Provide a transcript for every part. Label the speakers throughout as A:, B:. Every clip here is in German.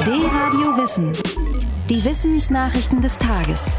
A: D-Radio Wissen. Die Wissensnachrichten des Tages.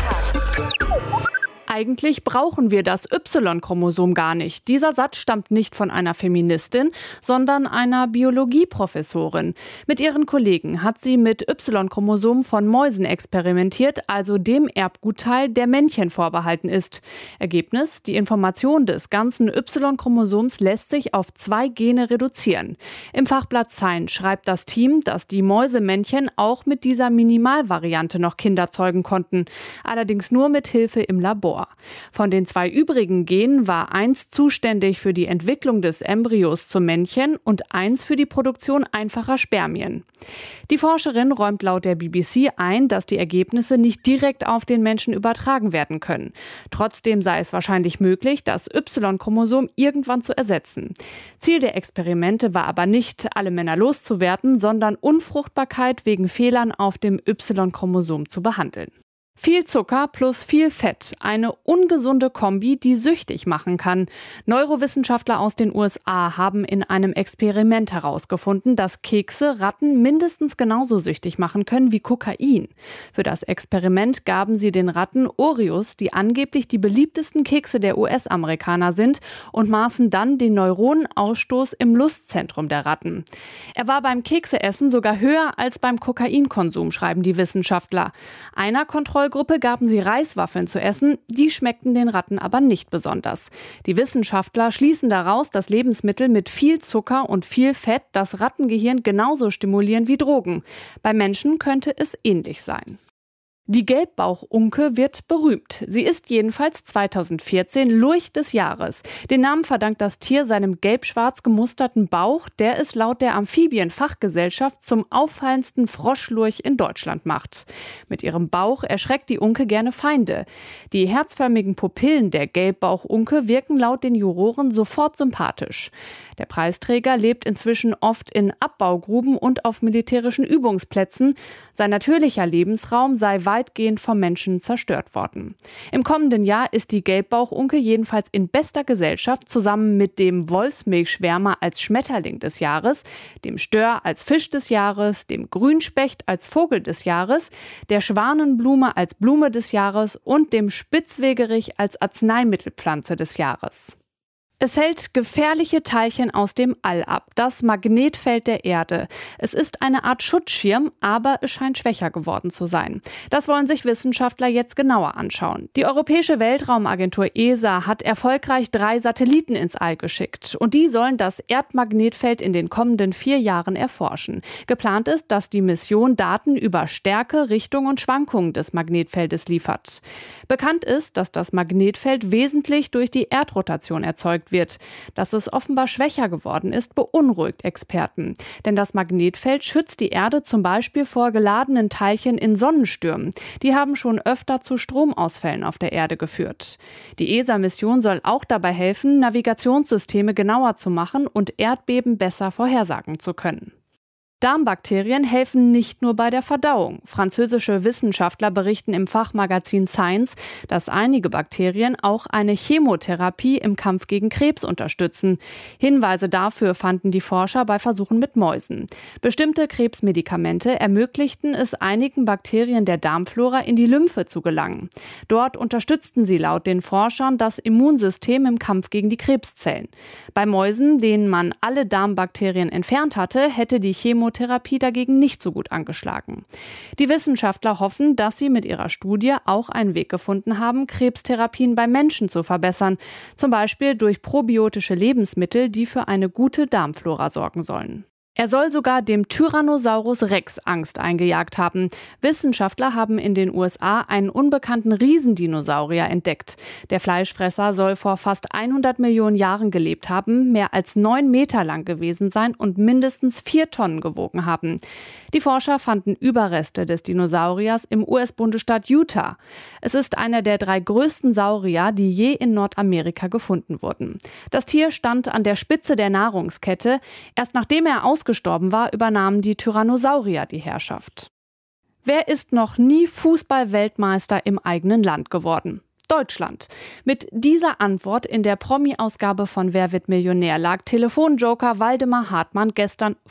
B: Eigentlich brauchen wir das Y-Chromosom gar nicht. Dieser Satz stammt nicht von einer Feministin, sondern einer Biologieprofessorin. Mit ihren Kollegen hat sie mit Y-Chromosom von Mäusen experimentiert, also dem Erbgutteil, der Männchen vorbehalten ist. Ergebnis: Die Information des ganzen Y-Chromosoms lässt sich auf 2 Gene reduzieren. Im Fachblatt Science schreibt das Team, dass die Mäusemännchen auch mit dieser Minimalvariante noch Kinder zeugen konnten. Allerdings nur mit Hilfe im Labor. Von den 2 übrigen Genen war eins zuständig für die Entwicklung des Embryos zum Männchen und eins für die Produktion einfacher Spermien. Die Forscherin räumt laut der BBC ein, dass die Ergebnisse nicht direkt auf den Menschen übertragen werden können. Trotzdem sei es wahrscheinlich möglich, das Y-Chromosom irgendwann zu ersetzen. Ziel der Experimente war aber nicht, alle Männer loszuwerden, sondern Unfruchtbarkeit wegen Fehlern auf dem Y-Chromosom zu behandeln. Viel Zucker plus viel Fett, eine ungesunde Kombi, die süchtig machen kann. Neurowissenschaftler aus den USA haben in einem Experiment herausgefunden, dass Kekse Ratten mindestens genauso süchtig machen können wie Kokain. Für das Experiment gaben sie den Ratten Oreos, die angeblich die beliebtesten Kekse der US-Amerikaner sind, und maßen dann den Neuronenausstoß im Lustzentrum der Ratten. Er war beim Kekseessen sogar höher als beim Kokainkonsum, schreiben die Wissenschaftler. Einer Kontrollgruppe gaben sie Reiswaffeln zu essen, die schmeckten den Ratten aber nicht besonders. Die Wissenschaftler schließen daraus, dass Lebensmittel mit viel Zucker und viel Fett das Rattengehirn genauso stimulieren wie Drogen. Bei Menschen könnte es ähnlich sein. Die Gelbbauchunke wird berühmt. Sie ist jedenfalls 2014 Lurch des Jahres. Den Namen verdankt das Tier seinem gelb-schwarz gemusterten Bauch, der es laut der Amphibienfachgesellschaft zum auffallendsten Froschlurch in Deutschland macht. Mit ihrem Bauch erschreckt die Unke gerne Feinde. Die herzförmigen Pupillen der Gelbbauchunke wirken laut den Juroren sofort sympathisch. Der Preisträger lebt inzwischen oft in Abbaugruben und auf militärischen Übungsplätzen. Sein natürlicher Lebensraum sei weitgehend vom Menschen zerstört worden. Im kommenden Jahr ist die Gelbbauchunke jedenfalls in bester Gesellschaft zusammen mit dem Wolfsmilchschwärmer als Schmetterling des Jahres, dem Stör als Fisch des Jahres, dem Grünspecht als Vogel des Jahres, der Schwanenblume als Blume des Jahres und dem Spitzwegerich als Arzneimittelpflanze des Jahres. Es hält gefährliche Teilchen aus dem All ab, das Magnetfeld der Erde. Es ist eine Art Schutzschirm, aber es scheint schwächer geworden zu sein. Das wollen sich Wissenschaftler jetzt genauer anschauen. Die Europäische Weltraumagentur ESA hat erfolgreich 3 Satelliten ins All geschickt. Und die sollen das Erdmagnetfeld in den kommenden 4 Jahren erforschen. Geplant ist, dass die Mission Daten über Stärke, Richtung und Schwankungen des Magnetfeldes liefert. Bekannt ist, dass das Magnetfeld wesentlich durch die Erdrotation erzeugt wird. Dass es offenbar schwächer geworden ist, beunruhigt Experten. Denn das Magnetfeld schützt die Erde zum Beispiel vor geladenen Teilchen in Sonnenstürmen. Die haben schon öfter zu Stromausfällen auf der Erde geführt. Die ESA-Mission soll auch dabei helfen, Navigationssysteme genauer zu machen und Erdbeben besser vorhersagen zu können. Darmbakterien helfen nicht nur bei der Verdauung. Französische Wissenschaftler berichten im Fachmagazin Science, dass einige Bakterien auch eine Chemotherapie im Kampf gegen Krebs unterstützen. Hinweise dafür fanden die Forscher bei Versuchen mit Mäusen. Bestimmte Krebsmedikamente ermöglichten es einigen Bakterien der Darmflora in die Lymphe zu gelangen. Dort unterstützten sie laut den Forschern das Immunsystem im Kampf gegen die Krebszellen. Bei Mäusen, denen man alle Darmbakterien entfernt hatte, hätte die Chemotherapie dagegen nicht so gut angeschlagen. Die Wissenschaftler hoffen, dass sie mit ihrer Studie auch einen Weg gefunden haben, Krebstherapien bei Menschen zu verbessern, zum Beispiel durch probiotische Lebensmittel, die für eine gute Darmflora sorgen sollen. Er soll sogar dem Tyrannosaurus Rex Angst eingejagt haben. Wissenschaftler haben in den USA einen unbekannten Riesendinosaurier entdeckt. Der Fleischfresser soll vor fast 100 Millionen Jahren gelebt haben, mehr als 9 Meter lang gewesen sein und mindestens 4 Tonnen gewogen haben. Die Forscher fanden Überreste des Dinosauriers im US-Bundesstaat Utah. Es ist einer der 3 größten Saurier, die je in Nordamerika gefunden wurden. Das Tier stand an der Spitze der Nahrungskette. Erst nachdem er ausgestorben war, übernahmen die Tyrannosaurier die Herrschaft. Wer ist noch nie Fußball-Weltmeister im eigenen Land geworden? Deutschland. Mit dieser Antwort in der Promi-Ausgabe von Wer wird Millionär lag Telefonjoker Waldemar Hartmann gestern voll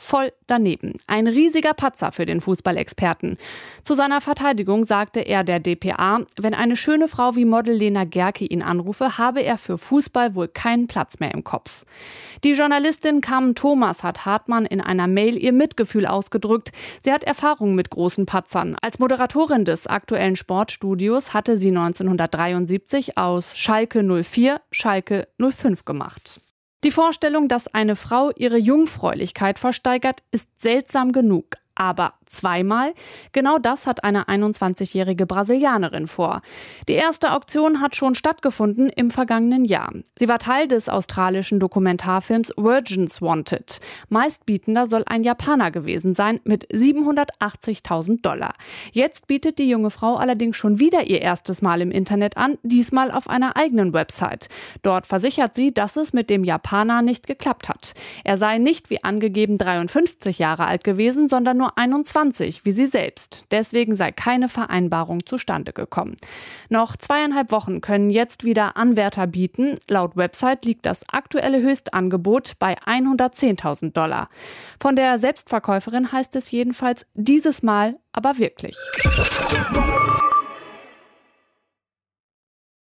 B: daneben. Ein riesiger Patzer für den Fußballexperten. Zu seiner Verteidigung sagte er der dpa, wenn eine schöne Frau wie Model Lena Gercke ihn anrufe, habe er für Fußball wohl keinen Platz mehr im Kopf. Die Journalistin Carmen Thomas hat Hartmann in einer Mail ihr Mitgefühl ausgedrückt. Sie hat Erfahrung mit großen Patzern. Als Moderatorin des aktuellen Sportstudios hatte sie 1973 aus Schalke 04 Schalke 05 gemacht. Die Vorstellung, dass eine Frau ihre Jungfräulichkeit versteigert, ist seltsam genug. Aber zweimal? Genau das hat eine 21-jährige Brasilianerin vor. Die erste Auktion hat schon stattgefunden im vergangenen Jahr. Sie war Teil des australischen Dokumentarfilms Virgins Wanted. Meistbietender soll ein Japaner gewesen sein mit $780.000. Jetzt bietet die junge Frau allerdings schon wieder ihr erstes Mal im Internet an, diesmal auf einer eigenen Website. Dort versichert sie, dass es mit dem Japaner nicht geklappt hat. Er sei nicht wie angegeben 53 Jahre alt gewesen, sondern nur 21, wie sie selbst. Deswegen sei keine Vereinbarung zustande gekommen. Noch 2,5 Wochen können jetzt wieder Anwärter bieten. Laut Website liegt das aktuelle Höchstangebot bei $110.000. Von der Selbstverkäuferin heißt es jedenfalls dieses Mal aber wirklich.